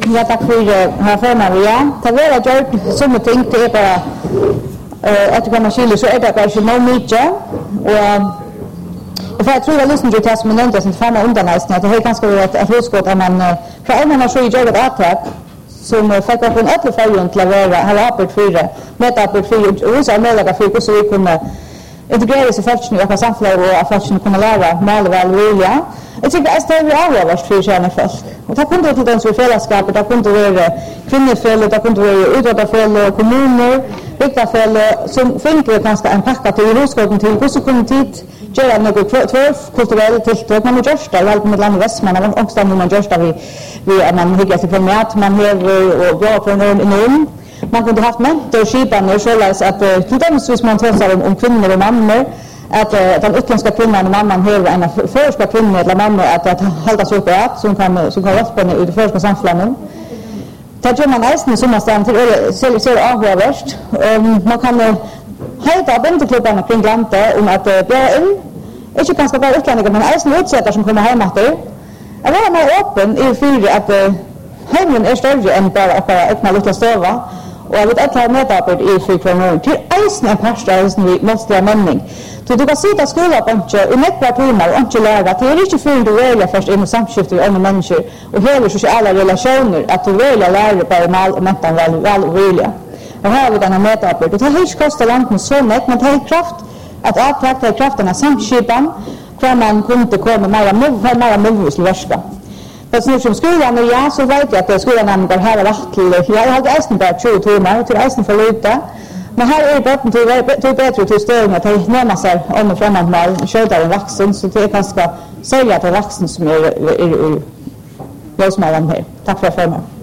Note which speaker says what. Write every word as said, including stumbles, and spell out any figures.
Speaker 1: Ja, tack för här för Maria. Det var jag som tänkte är bara eh att komma till så är det kanske nog mycket och och för jag tror jag lyssnar till det som nämndes som framma undan nästan att det är ganska ett ett husskott att man för en man så gör ett attack som fick upp en åtta färjan till att vara har öppet för det med öppet för och så är möjliga för så vi kunde integrera sig faktiskt i våra samhälle och att faktiskt kunna lära mål väl vilja. Jag tycker att det är avgörande för kärna folk. Och det kunde till den så fällskapet, det kunde vara kvinnofällor, det kunde vara utåtfällor, kommuner, riktafällor som finner ganska en packa till husgården till hur så kunde tid göra något två kulturellt tilltag man gör det väl med land västman och också man gör det vi vi är man hyggar sig på mat man har och bra på en enorm man kunde haft mentorskipan och så att till dem så man talar om, om kvinnor och mammor att uh, den utländska kvinnan och mamman har en förska kvinna eller mamma att att hålla sig uppe att som kan som kan hjälpa henne i det förska samhället. Det gör man nästan som man till ser ser avhållst. Um, man kan uh, hejta bändeklubbarna kring landet om att uh, bjöda in inte ganska bara utlänningar men nästan utsättare som kommer hem att det. Jag var mer öppen i för att uh, hemmen är större än bara att bara öppna lite stova. Och jag vet att jag har medarbet i fyrkronor till eisen en pastor som vi måste ha mening. Så du kan sitta i skolan och inte i nekvar timmar och inte lära. Det är inte för att du väljer först in och samskifter med andra människor och hela sociala relationer att du väljer lära bara mal och mättan väl, väl och vilja. Och här har vi denna medarbet. Och det har inte kostat landet så mycket, men det har kraft att avtrakta kraften av samskipan för man kunde komma med mer möjlighet till värsta. Fast nu som skolan och ja, så vet jag att skolan använder här vatt till, jag hade eisen bara tjugo timmar till eisen för lite. Men här är det till, till bättre till stöden att det närmar sig om och framåt mal, köta en vaxen, så det är ganska säga att det är vaxen som är i lösmällan här. Tack för att jag får mig.